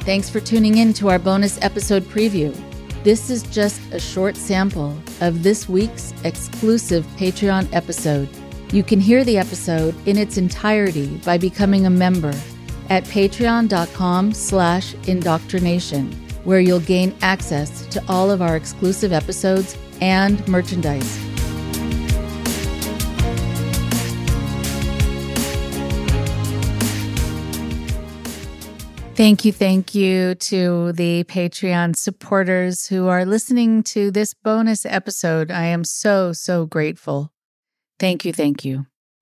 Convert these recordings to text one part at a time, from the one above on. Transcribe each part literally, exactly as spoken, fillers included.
Thanks for tuning in to our bonus episode preview. This is just a short sample of this week's exclusive Patreon episode. You can hear the episode in its entirety by becoming a member at patreon.com slash indoctrination, where you'll gain access to all of our exclusive episodes and merchandise. Thank you, thank you to the Patreon supporters who are listening to this bonus episode. I am so, so grateful. Thank you, thank you.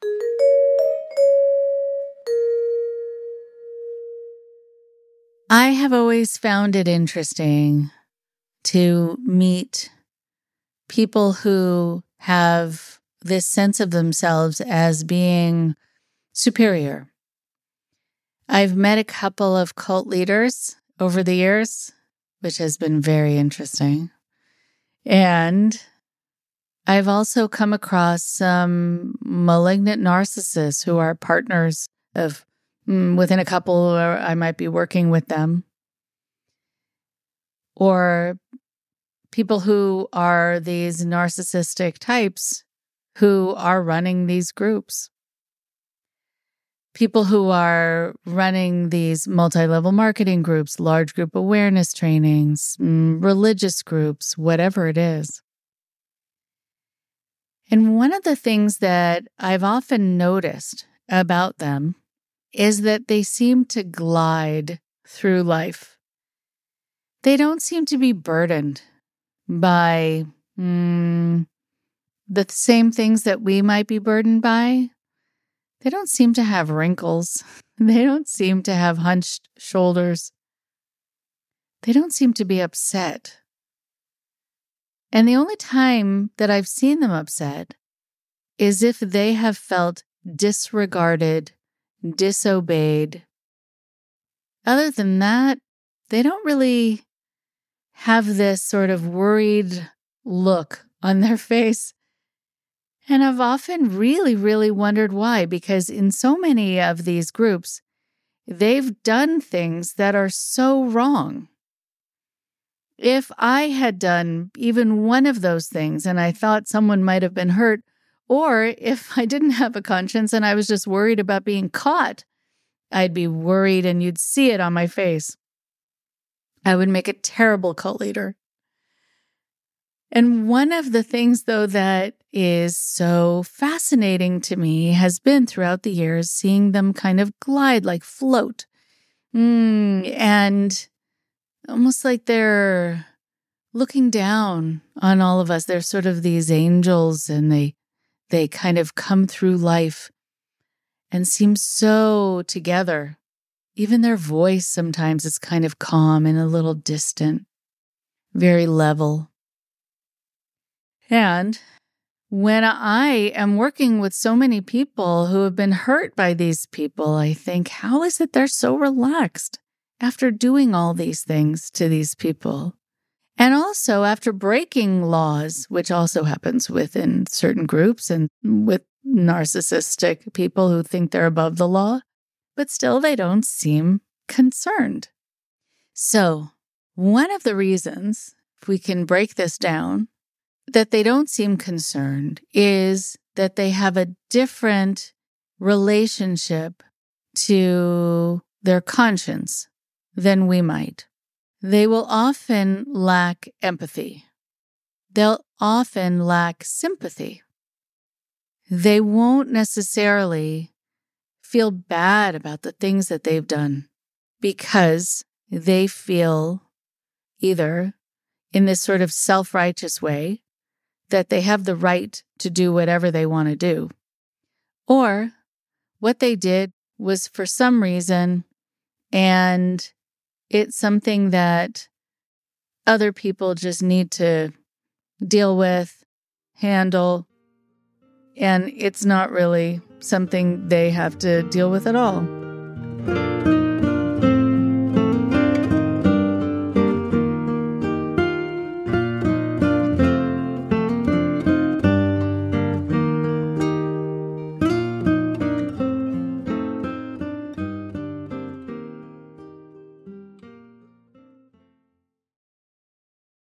I have always found it interesting to meet people who have this sense of themselves as being superior. I've met a couple of cult leaders over the years, which has been very interesting. And I've also come across some malignant narcissists who are partners of mm, within a couple, or I might be working with them. Or people who are these narcissistic types who are running these groups. People who are running these multi-level marketing groups, large group awareness trainings, religious groups, whatever it is. And one of the things that I've often noticed about them is that they seem to glide through life. They don't seem to be burdened by mm, the same things that we might be burdened by. They don't seem to have wrinkles. They don't seem to have hunched shoulders. They don't seem to be upset. And the only time that I've seen them upset is if they have felt disregarded, disobeyed. Other than that, they don't really have this sort of worried look on their face. And I've often really, really wondered why, because in so many of these groups, they've done things that are so wrong. If I had done even one of those things and I thought someone might have been hurt, or if I didn't have a conscience and I was just worried about being caught, I'd be worried and you'd see it on my face. I would make a terrible cult leader. And one of the things, though, that is so fascinating to me has been throughout the years seeing them kind of glide, like float, mm, and almost like they're looking down on all of us. They're sort of these angels, and they they kind of come through life and seem so together. Even their voice sometimes is kind of calm and a little distant, very level. And when I am working with so many people who have been hurt by these people, I think, how is it they're so relaxed after doing all these things to these people? And also after breaking laws, which also happens within certain groups and with narcissistic people who think they're above the law, but still they don't seem concerned. So one of the reasons, if we can break this down, that they don't seem concerned is that they have a different relationship to their conscience than we might. They will often lack empathy. They'll often lack sympathy. They won't necessarily feel bad about the things that they've done because they feel either in this sort of self-righteous way that they have the right to do whatever they want to do. Or what they did was for some reason, and it's something that other people just need to deal with, handle, and it's not really something they have to deal with at all.